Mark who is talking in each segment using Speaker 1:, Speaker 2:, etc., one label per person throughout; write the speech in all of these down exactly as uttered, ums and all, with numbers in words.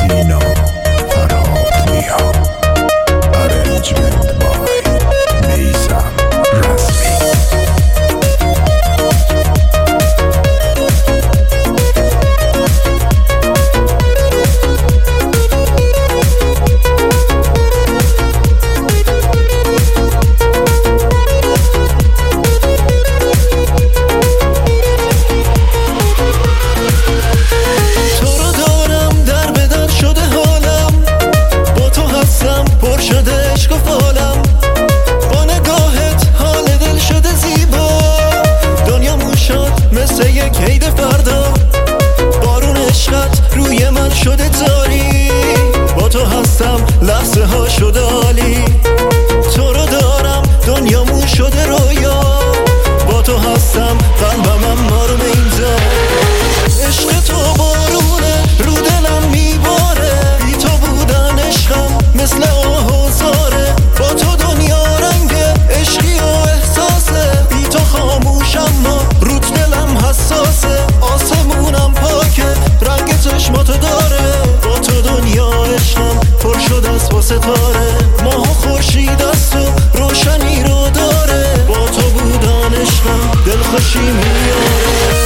Speaker 1: اینا فراد میام. Arrangement by میثم رسمی.
Speaker 2: کید فردا بارون عشقت روی من شده تاری، با تو هستم لحظه ها شده عالی. تو رو دارم دنیامون شده رویا، با تو هستم قلبم اما رو میزه. عشق تو بارونه رو دلم میباره، بی تو بودن عشقم مثل آه و زاره. با تو دنیا رنگه عشقی و احساسه، بی تو خاموش اما روت دلم حساسه. آسمونم پاکه رنگ چشماتو داره، با تو دنیا عشقم پر شده است با ستاره. ماه و خورشید است و روشنی رو داره، با تو بودن عشقم دلخوشی میاره.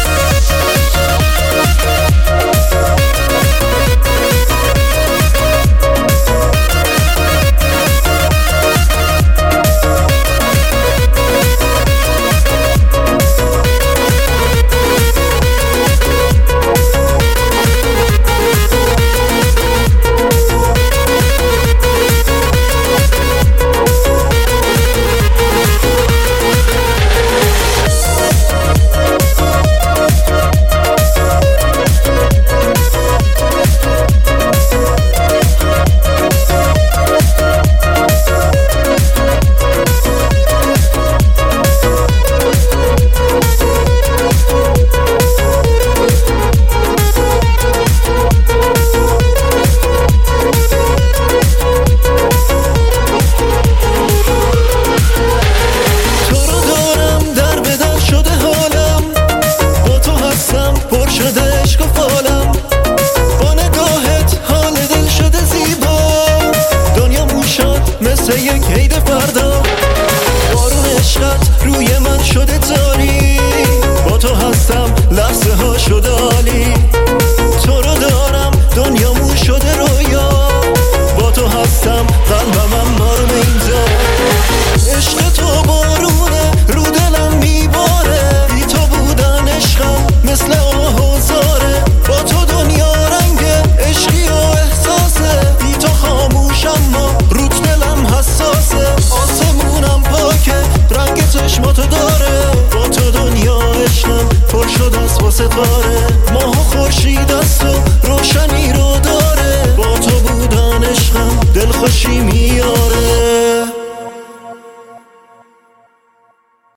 Speaker 2: یک عید فردا بارون عشقت روی من شده تاری، با تو هستم لحظه ها شده عالی. تو رو دارم دنیامون شده رویا، با تو هستم قلبم اما رو میزه. عشق تو بارونه رو دلم میباره، بی تو بودن عشقم مثل آه و زاره. با تو دنیا رنگه عشقی و احساسه، بی تو خاموش اما روت دلم حساسه. آسمونم پاکه رنگ چشماتو داره، با تو دنیا عشقم پر شده است با ستاره.